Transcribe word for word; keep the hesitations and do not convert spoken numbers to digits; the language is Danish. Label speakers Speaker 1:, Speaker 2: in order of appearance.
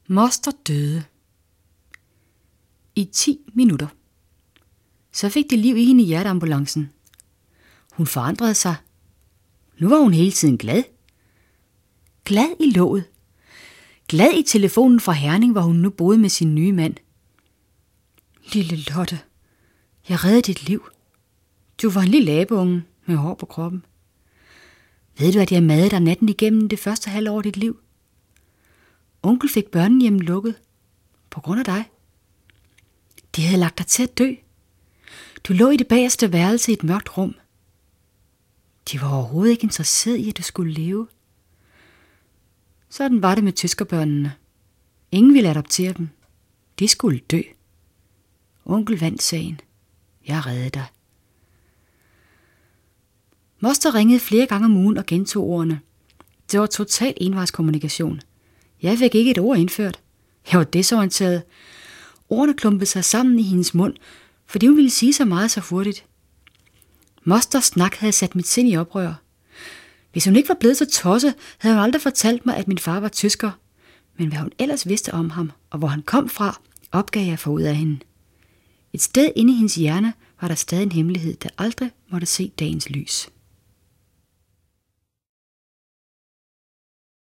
Speaker 1: Moster døde. I ti minutter. Så fik det liv i hende i hjerteambulancen. Hun forandrede sig. Nu var hun hele tiden glad. Glad i låget. Glad i telefonen fra Herning, hvor hun nu boede med sin nye mand. Lille Lotte, jeg reddede dit liv. Du var en lille abeunge med hår på kroppen. Ved du, at jeg madede dig natten igennem det første halvår af dit liv? Onkel fik børnehjemmet lukket. På grund af dig. De havde lagt dig til at dø. Du lå i det bagerste værelse i et mørkt rum. De var overhovedet ikke interesseret i, at du skulle leve. Sådan var det med tyskerbørnene. Ingen ville adoptere dem. De skulle dø. Onkel vandt sagen. Jeg reddede dig. Moster ringede flere gange om ugen og gentog ordene. Det var total envejskommunikation. Jeg fik ikke et ord indført. Jeg var desorienteret. Ordene klumpede sig sammen i hendes mund, fordi hun ville sige så meget så hurtigt. Mosters snak havde sat mit sind i oprør. Hvis hun ikke var blevet så tosset, havde hun aldrig fortalt mig, at min far var tysker. Men hvad hun ellers vidste om ham, og hvor han kom fra, opgav jeg for ud af hende. Et sted inde i hendes hjerne var der stadig en hemmelighed, der aldrig måtte se dagens lys.